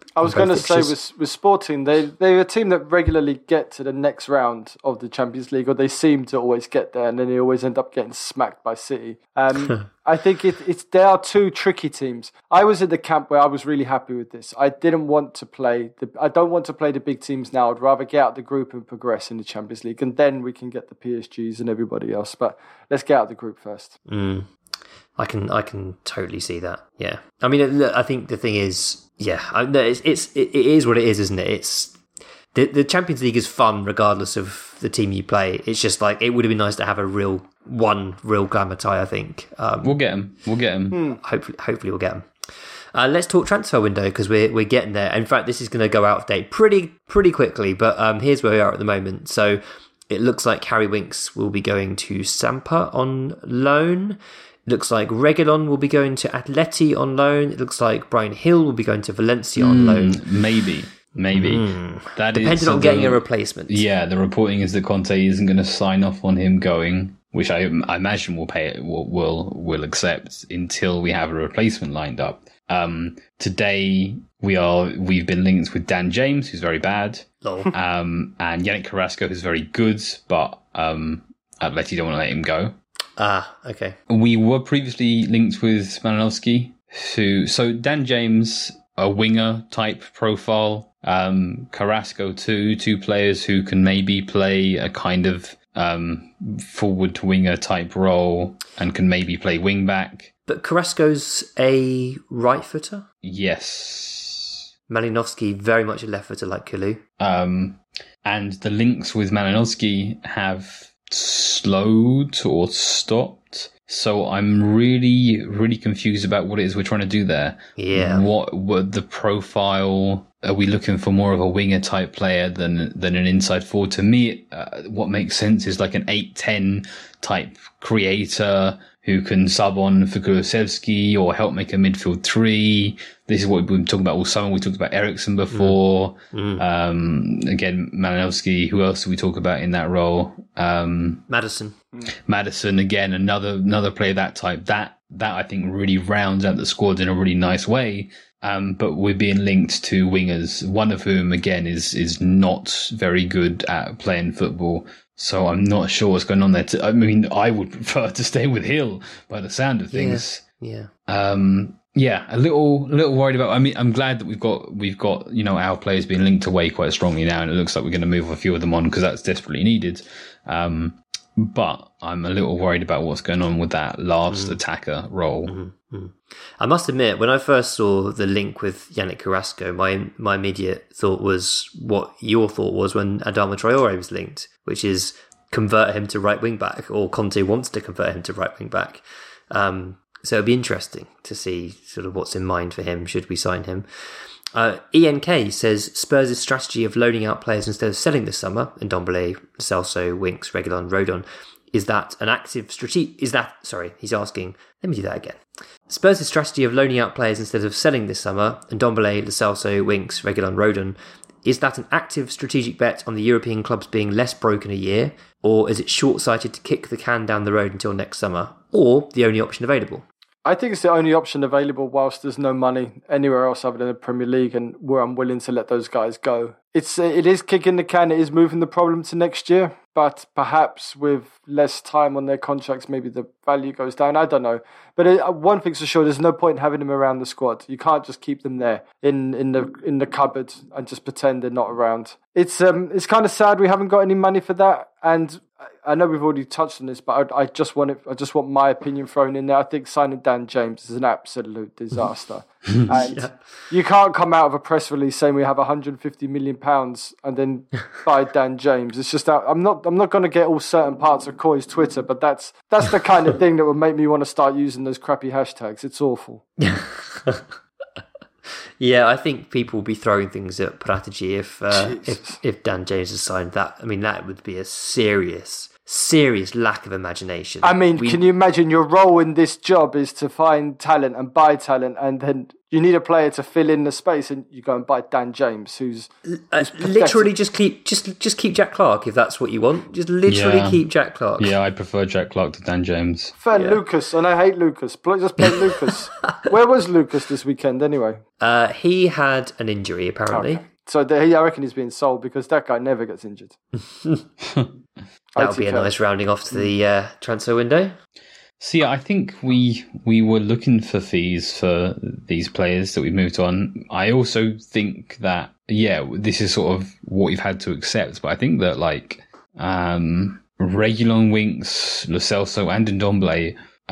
I was going to say with, with Sporting, they, they're a team that regularly get to the next round of the Champions League, or they seem to always get there, and then they always end up getting smacked by City. Um, I think it, it's there are two tricky teams. I was in the camp where I was really happy with this. I didn't want to play, the, I don't want to play the big teams now. I'd rather get out the group and progress in the Champions League, and then we can get the P S Gs and everybody else. But let's get out the group first. Mm. I can I can totally see that. Yeah, I mean, I think the thing is, yeah, I, no, it's, it's it is what it is, isn't it? It's the the Champions League is fun regardless of the team you play. It's just like it would have been nice to have a real one real glamour tie. I think um, we'll get him. We'll get him. Hmm. Hopefully, hopefully we'll get him. Uh, let's talk transfer window because we're we're getting there. In fact, this is going to go out of date pretty pretty quickly. But um, here's where we are at the moment. So it looks like Harry Winks will be going to Sampa on loan. Looks like Reguilon will be going to Atleti on loan. It looks like Bryan Gil will be going to Valencia on mm, loan. Maybe, maybe. Mm. That Depending is, on so getting the, a replacement. Yeah, the reporting is that Conte isn't going to sign off on him going, which I, I imagine will pay will, will will accept until we have a replacement lined up. Um, today we are we've been linked with Dan James, who's very bad, um, and Yannick Carrasco, who's very good, but um, Atleti don't want to let him go. Ah, okay. We were previously linked with Malinowski, who, so Dan James, a winger type profile, um, Carrasco too, two players who can maybe play a kind of um, forward winger type role and can maybe play wing back. But Carrasco's a right footer? Yes. Malinowski very much a left footer like Kulu. Um, and the links with Malinowski have slowed or stopped, so I'm really really confused about what it is we're trying to do there. Yeah, what what the profile, are we looking for more of a winger type player than than an inside forward? To me, uh, what makes sense is like an eight ten type creator who can sub on for Kulusevski or help make a midfield three. This is what we've been talking about all summer. We talked about Eriksen before. Mm. Mm. Um, again, Malinowski. Who else do we talk about in that role? Um, Maddison. Maddison, again, another another player that type. That that I think really rounds out the squad in a really nice way. Um, but we're being linked to wingers, one of whom, again, is is not very good at playing football. So I'm not sure what's going on there. I mean, I would prefer to stay with Hill by the sound of things. Yeah. Yeah. Um, yeah, a little, a little worried about. I mean, I'm glad that we've got, we've got, you know, our players being linked away quite strongly now, and it looks like we're going to move a few of them on because that's desperately needed. Um, but I'm a little worried about what's going on with that last mm. attacker role. Mm-hmm. I must admit, when I first saw the link with Yannick Carrasco, my my immediate thought was what your thought was when Adama Traore was linked, which is convert him to right wing back, or Conte wants to convert him to right wing back. Um, so it'd be interesting to see sort of what's in mind for him should we sign him. Uh, E N K says Spurs' strategy of loaning out players instead of selling this summer, Ndombele, Celso, Winks, Reguilon, Rodon, is that an active strategy? Is that, sorry, he's asking, let me do that again. Spurs' strategy of loaning out players instead of selling this summer, Ndombele, Celso, Winks, Reguilon, Rodon, is that an active strategic bet on the European clubs being less broken a year, or is it short-sighted to kick the can down the road until next summer, or the only option available? I think it's the only option available whilst there's no money anywhere else other than the Premier League, and we're unwilling to let those guys go. It's it is kicking the can, it is moving the problem to next year, but perhaps with less time on their contracts, maybe the value goes down. I don't know. But it, one thing's for sure, there's no point in having them around the squad. You can't just keep them there in, in the in the cupboard and just pretend they're not around. It's um it's kind of sad we haven't got any money for that, and I know we've already touched on this, but I, I just want it. I just want my opinion thrown in there. I think signing Dan James is an absolute disaster, and yeah. You can't come out of a press release saying we have one hundred fifty million pounds and then buy Dan James. It's just I'm not. I'm not going to get all certain parts of Coy's Twitter, but that's that's the kind of thing that would make me want to start using those crappy hashtags. It's awful. Yeah, I think people will be throwing things at Pratici if uh, if if Dan James has signed that. I mean, that would be a serious. Serious lack of imagination. I mean, we... can you imagine your role in this job is to find talent and buy talent and then you need a player to fill in the space, and you go and buy Dan James, who's, uh, who's literally just keep just just keep Jack Clark if that's what you want. Just literally yeah. keep Jack Clark. Yeah, I prefer Jack Clark to Dan James. Fair yeah. Lucas, and I hate Lucas. Just play Lucas. Where was Lucas this weekend anyway? Uh, he had an injury apparently. Okay. So the, I reckon he's being sold because that guy never gets injured. That would be a nice rounding off to the uh, transfer window. See, I think we we were looking for fees for these players that we moved on. I also think that, yeah, this is sort of what we've had to accept. But I think that, like, um, Reguilon, Winks, Lo Celso, and Ndombele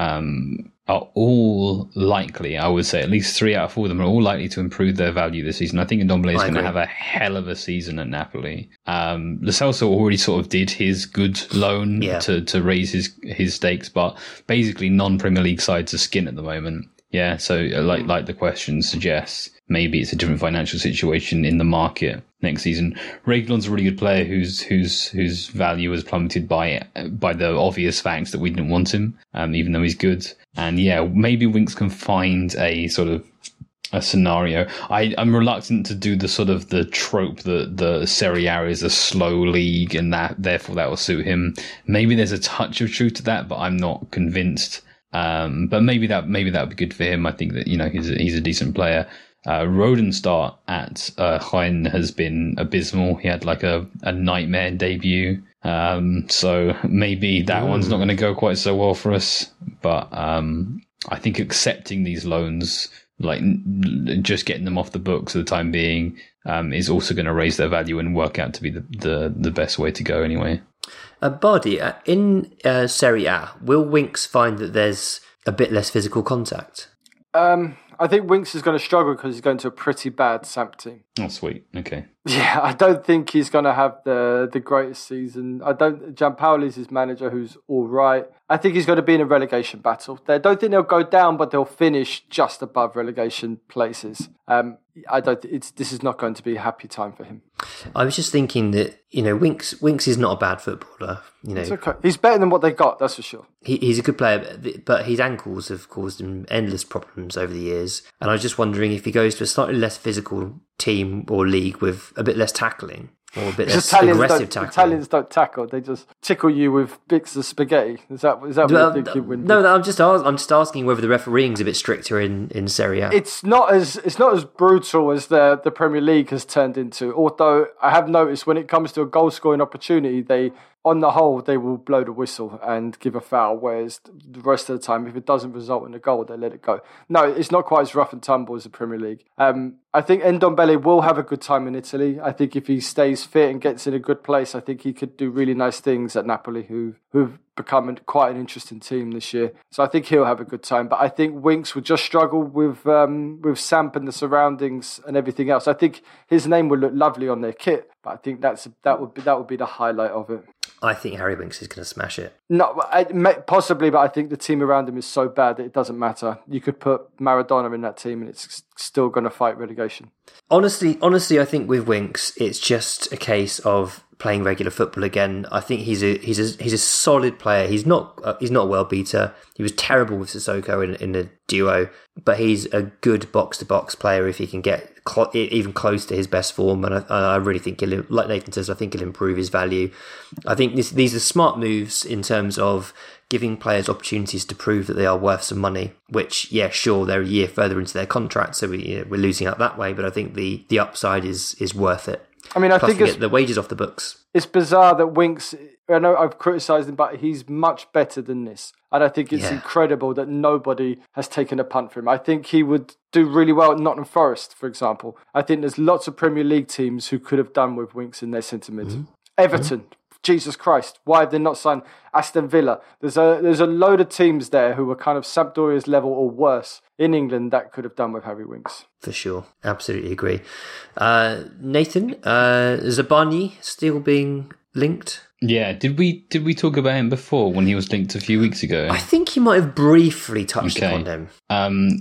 um, are all likely, I would say, at least three out of four of them are all likely to improve their value this season. I think Ndombele is going to have a hell of a season at Napoli. Um, Lo Celso already sort of did his good loan yeah. to, to raise his, his stakes, but basically non-Premier League sides are skint at the moment. Yeah, so like like the question suggests, maybe it's a different financial situation in the market next season. Reguilon's a really good player whose whose whose value has plummeted by by the obvious facts that we didn't want him, um, even though he's good. And yeah, maybe Winks can find a sort of a scenario. I, I'm reluctant to do the sort of the trope that the Serie A is a slow league and that therefore that will suit him. Maybe there's a touch of truth to that, but I'm not convinced. Um, but maybe that maybe that would be good for him. I think that, you know, he's a, he's a decent player. Uh, Rodenstart at uh, Jaén has been abysmal. He had like a, a nightmare debut. Um, so maybe that Ooh. one's not going to go quite so well for us. But um, I think accepting these loans, like n- just getting them off the books for the time being, um, is also going to raise their value and work out to be the, the, the best way to go anyway. Uh, Bardi, uh, in uh, Serie A, will Winks find that there's a bit less physical contact? Um, I think Winks is going to struggle because he's going to a pretty bad Samp team. Oh, sweet. Okay. Yeah, I don't think he's going to have the the greatest season. I don't. Gianpaoli's his manager, who's all right. I think he's going to be in a relegation battle. I don't think they'll go down, but they'll finish just above relegation places. Um, I don't. It's this is not going to be a happy time for him. I was just thinking that, you know, Winks Winks is not a bad footballer. You know, it's okay. He's better than what they got. That's for sure. He, he's a good player, but his ankles have caused him endless problems over the years. And I was just wondering if he goes to a slightly less physical team or league with a bit less tackling or a bit less Italians aggressive don't, tackling. Italians don't tackle; they just tickle you with bits of spaghetti. Is that is that what well, you're thinking? When no, I'm just I'm just asking whether the refereeing's a bit stricter in, in Serie A. It's not as it's not as brutal as the the Premier League has turned into. Although I have noticed when it comes to a goal scoring opportunity, they. On the whole, they will blow the whistle and give a foul, whereas the rest of the time, if it doesn't result in a goal, they let it go. No, it's not quite as rough and tumble as the Premier League. Um, I think Ndombele will have a good time in Italy. I think if he stays fit and gets in a good place, I think he could do really nice things at Napoli, who, who've become quite an interesting team this year. So I think he'll have a good time. But I think Winks would just struggle with um, with Samp and the surroundings and everything else. I think his name would look lovely on their kit, but I think that's that would be that would be the highlight of it. I think Harry Winks is going to smash it. No, I, possibly, but I think the team around him is so bad that it doesn't matter. You could put Maradona in that team and it's still going to fight relegation. Honestly, honestly, I think with Winks, it's just a case of playing regular football again. I think he's a he's a he's a solid player. He's not uh, he's not a world beater. He was terrible with Sissoko in in the duo, but he's a good box to box player if he can get cl- even close to his best form. And I, I really think he'll, like Nathan says, I think he'll improve his value. I think this, these are smart moves in terms of giving players opportunities to prove that they are worth some money. Which, yeah, sure, they're a year further into their contract, so we you know, we're losing out that way. But I think the the upside is is worth it. I mean, I Plus think we it's, get the wages off the books. It's bizarre that Winks, I know I've criticised him, but he's much better than this. And I think it's yeah. incredible that nobody has taken a punt for him. I think he would do really well at Nottingham Forest, for example. I think there's lots of Premier League teams who could have done with Winks in their centre mid. Mm-hmm. Everton, mm-hmm. Jesus Christ, why have they not signed Aston Villa? There's a there's a load of teams there who are kind of Sampdoria's level or worse in England that could have done with Harry Winks. For sure. Absolutely agree. Uh, Nathan, uh, Zabani still being linked? Yeah, did we did we talk about him before when he was linked a few weeks ago? I think you might have briefly touched okay. upon him. Um,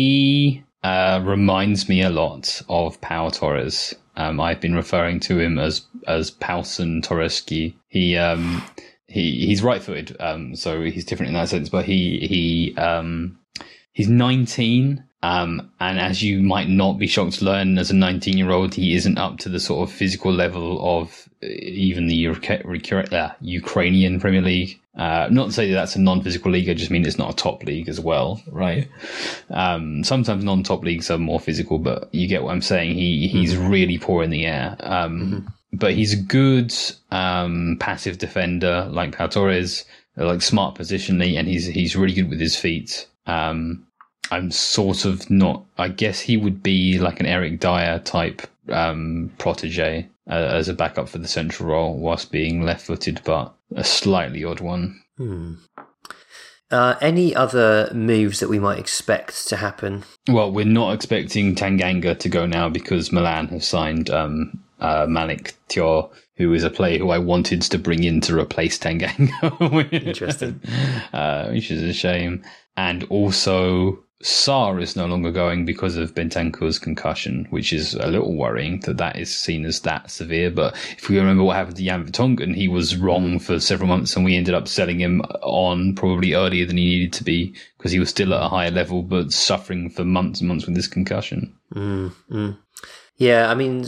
he uh, reminds me a lot of Pau Torres. Um, I've been referring to him as as Pausen Torreski. He um he he's right footed, um, so he's different in that sense. But he he um he's nineteen. Um, and as you might not be shocked to learn, as a nineteen-year-old, he isn't up to the sort of physical level of even the uh, Ukrainian Premier League. Uh, not to say that that's a non-physical league, I just mean it's not a top league as well, right? Um, sometimes non-top leagues are more physical, but you get what I'm saying. He He's mm-hmm. really poor in the air. Um, mm-hmm. But he's a good um, passive defender, like Pau Torres, like smart positionally, and he's he's really good with his feet. Um, I'm sort of not... I guess he would be like an Eric Dyer type um, protege uh, as a backup for the central role whilst being left-footed, but a slightly odd one. Hmm. Uh, any other moves that we might expect to happen? Well, we're not expecting Tanganga to go now because Milan have signed um, uh, Malik Thiaw, who is a player who I wanted to bring in to replace Tanganga. Interesting. Uh, which is a shame. And also, Sarr is no longer going because of Bentancur's concussion, which is a little worrying that that is seen as that severe. But if we remember what happened to Jan Vertonghen, he was wrong for several months and we ended up selling him on probably earlier than he needed to be because he was still at a higher level but suffering for months and months with this concussion. Mm, mm. Yeah, I mean,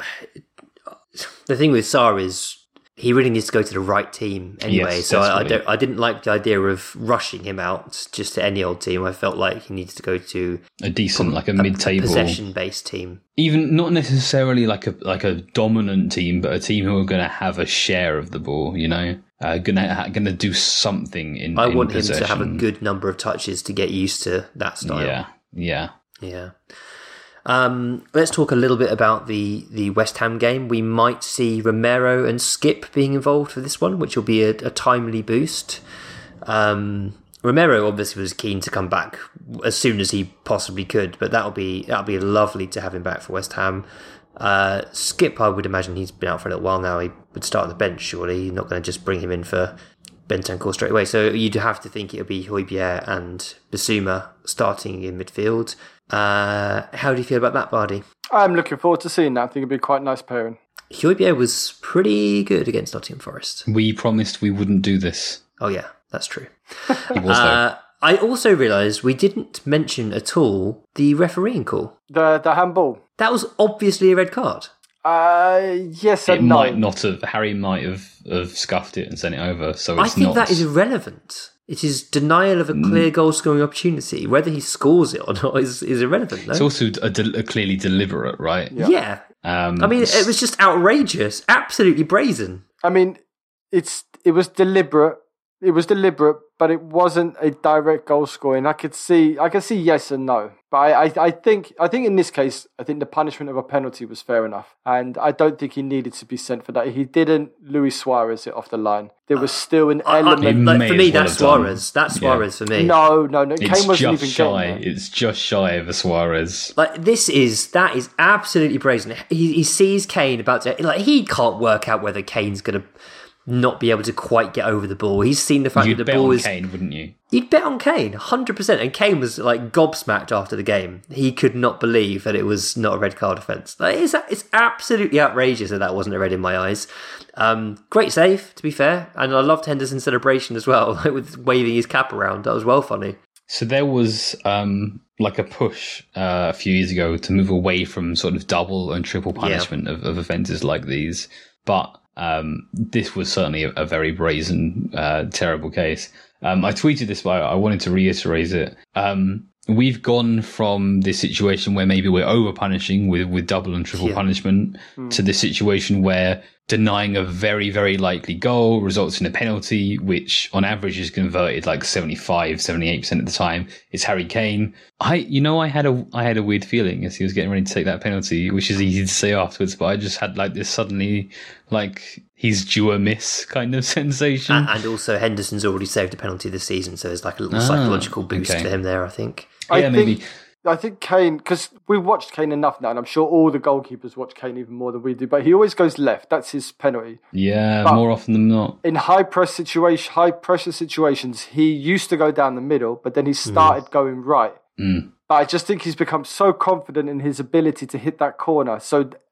the thing with Sarr is he really needs to go to the right team anyway. Yes, so I, I don't. I didn't like the idea of rushing him out just to any old team. I felt like he needed to go to a decent, like a, a mid-table possession-based team. Even not necessarily like a like a dominant team, but a team who are going to have a share of the ball. You know, uh, gonna gonna do something in. I in want possession. him to have a good number of touches to get used to that style. Yeah, yeah, yeah. Um, let's talk a little bit about the, the West Ham game. We might see Romero and Skip being involved for this one, which will be a, a timely boost. Um, Romero obviously was keen to come back as soon as he possibly could, but that'll be that'll be lovely to have him back for West Ham. Uh, Skip, I would imagine he's been out for a little while now. He would start on the bench, surely. You're not going to just bring him in for Bentancur straight away. So you'd have to think it'll be Højbjerg and Bissouma starting in midfield. Uh, how do you feel about that, Bardi? I'm looking forward to seeing that. I think it'd be quite a nice pairing. Højbjerg was pretty good against Nottingham Forest. We promised we wouldn't do this. Oh yeah, that's true. He was uh, I also realised we didn't mention at all the refereeing call. The the handball. That was obviously a red card. Uh, yes and it no. might not have. Harry might have, have scuffed it and sent it over. So it's I think not... that is irrelevant. It is denial of a clear goal scoring opportunity. Whether he scores it or not is, is irrelevant. No? It's also a, de- a clearly deliberate, right? Yeah. yeah. Um, I mean, it was just outrageous, absolutely brazen. I mean, it's it was deliberate. It was deliberate, but it wasn't a direct goal scoring. I could see, I could see yes and no. But I, I, I think, I think in this case, I think the punishment of a penalty was fair enough, and I don't think he needed to be sent for that. He didn't Luis Suarez it off the line. There was still an I, element. I, like, for me, that's Suarez. Done. That's Suarez yeah. for me. No, no, no. It's Kane wasn't just even shy. getting there. It's just shy of a Suarez. Like this is that is absolutely brazen. He, he sees Kane about to like he can't work out whether Kane's going to not be able to quite get over the ball. He's seen the fact You'd that the bet ball on is... Kane, wouldn't you? You'd bet on Kane, one hundred percent. And Kane was like gobsmacked after the game. He could not believe that it was not a red card offence. Like, it's, it's absolutely outrageous that that wasn't a red in my eyes. Um, great save, to be fair. And I loved Henderson's celebration as well, like with waving his cap around. That was well funny. So there was um, like a push uh, a few years ago to move away from sort of double and triple punishment yeah. of, of offences like these. But... Um, this was certainly a, a very brazen, uh, terrible case. Um, I tweeted this, but I wanted to reiterate it. Um, we've gone from this situation where maybe we're over punishing with, with double and triple yeah. punishment mm. to this situation where denying a very, very likely goal results in a penalty, which on average is converted like seventy-five, seventy-eight percent of the time. It's Harry Kane. I, you know, I had a, I had a weird feeling as he was getting ready to take that penalty, which is easy to say afterwards, but I just had like this suddenly, like he's due a miss kind of sensation. And, and also Henderson's already saved a penalty this season, so there's like a little ah, psychological boost okay. for him there, I think. I yeah, think, maybe. I think Kane, because we've watched Kane enough now, and I'm sure all the goalkeepers watch Kane even more than we do, but he always goes left. That's his penalty. Yeah, but more often than not. In high press situation, high pressure situations, he used to go down the middle, but then he started mm. going right. Mm. But I just think he's become so confident in his ability to hit that corner. So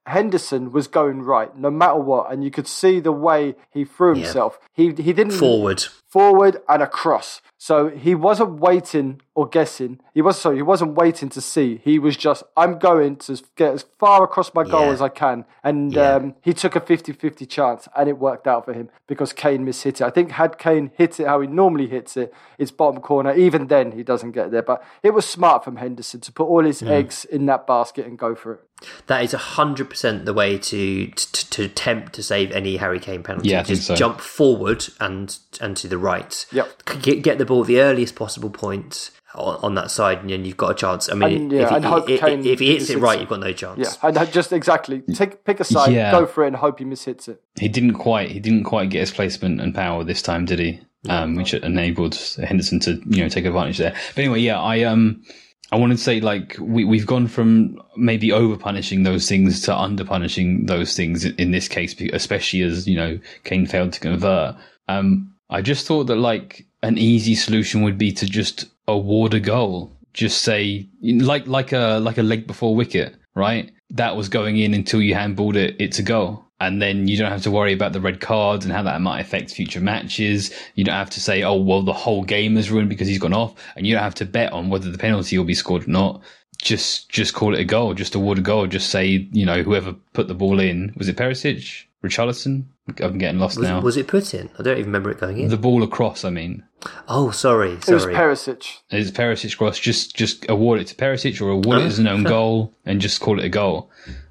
Henderson was going right no matter what, and you could see the way he threw himself. Yeah. He he didn't forward, forward and across. So he wasn't waiting or guessing. He was sorry, he wasn't waiting to see. He was just, I'm going to get as far across my goal yeah. as I can. And yeah. um, he took a fifty-fifty chance, and it worked out for him because Kane mishit it. I think had Kane hit it how he normally hits it, it's bottom corner. Even then, he doesn't get there. But it was smart from Henderson to put all his mm. eggs in that basket and go for it. That is one hundred percent the way to, to to attempt to save any Harry Kane penalty. Yeah, I Just think so. Jump forward and and to the right. Yep. Get, get the ball at the earliest possible point on, on that side, and then you've got a chance. I mean, and, yeah, if, he, and hope if, Kane if he hits it right, it. you've got no chance. Yeah, and just exactly take pick a side, yeah. go for it, and hope he mishits it. He didn't quite. He didn't quite get his placement and power this time, did he? Um, which enabled Henderson to you know take advantage there. But anyway, yeah, I um. I want to say, like, we, we've gone from maybe over-punishing those things to under-punishing those things in this case, especially as, you know, Kane failed to convert. Um, I just thought that, like, an easy solution would be to just award a goal. Just say, like like a like a leg before wicket, right? That was going in until you handballed it, it's a goal. And then you don't have to worry about the red cards and how that might affect future matches. You don't have to say, oh, well, the whole game is ruined because he's gone off. And you don't have to bet on whether the penalty will be scored or not. Just just call it a goal. Just award a goal. Just say, you know, whoever put the ball in. Was it Perisic? Richarlison? I'm getting lost was, now. Was it put in? I don't even remember it going in. The ball across, I mean. Oh, sorry. It sorry. was Perisic. It's Perisic cross. Just just award it to Perisic or award it as an own goal and just call it a goal.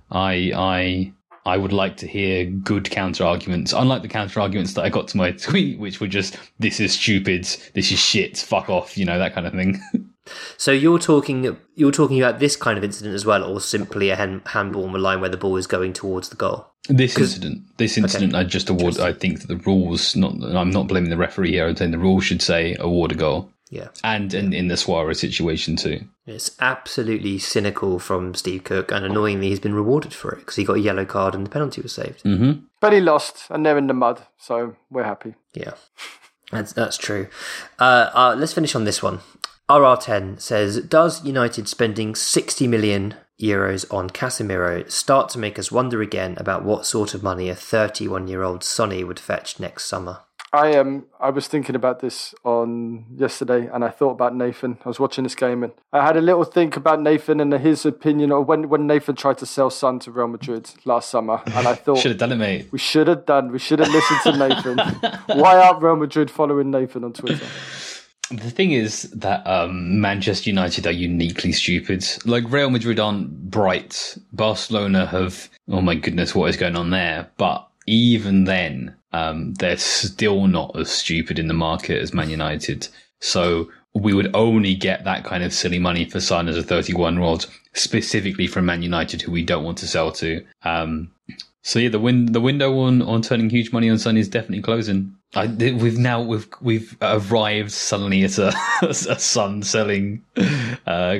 I I... I would like to hear good counter arguments, unlike the counter arguments that I got to my tweet, which were just, this is stupid, this is shit, fuck off, you know, that kind of thing. So you're talking you're talking about this kind of incident as well, or simply a hand, handball on the line where the ball is going towards the goal? This incident, this incident, okay. I just award, I think that the rules, not, I'm not blaming the referee here, I'm saying the rules should say award a goal. Yeah. And in, in the Suarez situation too. It's absolutely cynical from Steve Cook, and annoyingly he's been rewarded for it because he got a yellow card and the penalty was saved. Mm-hmm. But he lost, and they're in the mud, so we're happy. Yeah, that's, that's true. Uh, uh, let's finish on this one. R R ten says, does United spending sixty million euros on Casemiro start to make us wonder again about what sort of money a thirty-one-year-old Sonny would fetch next summer? I um I was thinking about this on yesterday, and I thought about Nathan. I was watching this game, and I had a little think about Nathan and his opinion, or when, when Nathan tried to sell Son to Real Madrid last summer, and I thought should have done it, mate. We should have done. We should have listened to Nathan. Why aren't Real Madrid following Nathan on Twitter? The thing is that um, Manchester United are uniquely stupid. Like, Real Madrid aren't bright. Barcelona have, oh my goodness, what is going on there? But even then, um, they're still not as stupid in the market as Man United. So we would only get that kind of silly money for Son as a thirty-one-year-old, specifically from Man United, who we don't want to sell to. Um, so yeah, the win- the window on, on turning huge money on Son is definitely closing. I, we've now we've we've arrived suddenly at a, a Son selling uh,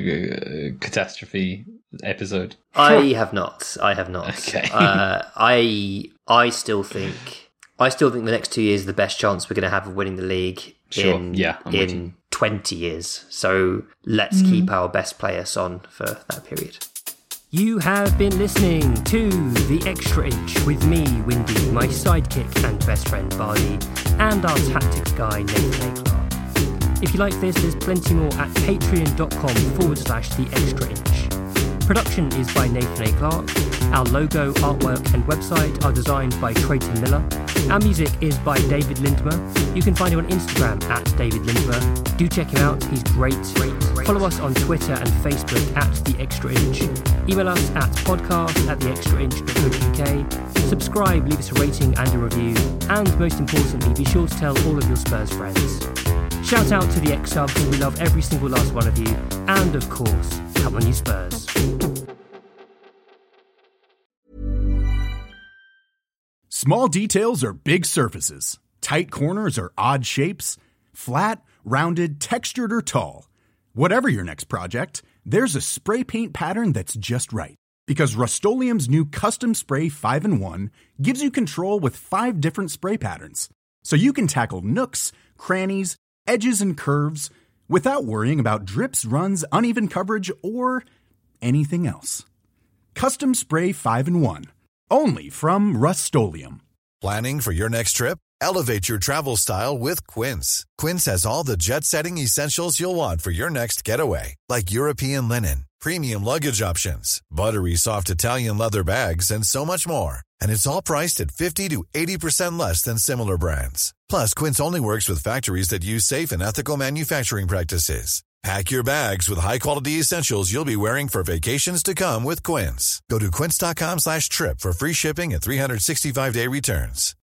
catastrophe episode. I have not. I have not. Okay. uh, I I still think I still think the next two years are the best chance we're going to have of winning the league sure. in yeah, I'm in twenty years. So let's mm. keep our best player Son for that period. You have been listening to The Extra Inch with me, Windy, my sidekick and best friend, Bardi, and our tactics guy, Nathan A. Clark. If you like this, there's plenty more at patreon.com forward slash The Extra Inch. Production is by Nathan A. Clark. Our logo, artwork and website are designed by Creighton Miller. Our music is by David Lindmer. You can find him on Instagram at David Lindmer. Do check him out, he's great. great, great. Follow us on Twitter and Facebook at The Extra Inch. Email us at podcast at theextrainch.co.uk. Subscribe, leave us a rating and a review. And most importantly, be sure to tell all of your Spurs friends. Shout out to the X-Subs, we love every single last one of you. And of course, come on you Spurs. Small details are big surfaces. Tight corners are odd shapes. Flat, rounded, textured, or tall. Whatever your next project, there's a spray paint pattern that's just right. Because Rust-Oleum's new Custom Spray five in one gives you control with five different spray patterns. So you can tackle nooks, crannies, edges, and curves without worrying about drips, runs, uneven coverage, or anything else. Custom Spray five in one. Only from Rust-Oleum. Planning for your next trip? Elevate your travel style with Quince. Quince has all the jet-setting essentials you'll want for your next getaway, like European linen, premium luggage options, buttery soft Italian leather bags, and so much more. And it's all priced at fifty to eighty percent less than similar brands. Plus, Quince only works with factories that use safe and ethical manufacturing practices. Pack your bags with high-quality essentials you'll be wearing for vacations to come with Quince. Go to quince.com slash trip for free shipping and three sixty-five day returns.